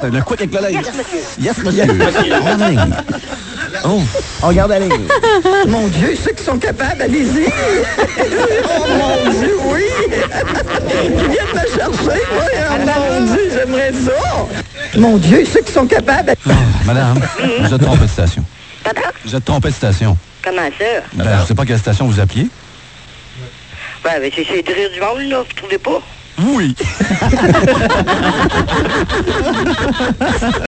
Le quick avec le ligne. Yes, monsieur. En ligne. Oh. On regarde la ligne. Mon Dieu, ceux qui sont capables, allez-y. Oh mon Dieu, oui. Qui viennent me chercher. Oui, oh mon Dieu, j'aimerais ça. Mon Dieu, ceux qui sont capables. Ah, madame, vous êtes trompé de station. Pardon? Vous êtes trompé de station. Comment ça? Ben, je sais pas quelle station vous appeliez. Ouais, mais c'est de rire du monde, là, vous trouvez pas? Oui.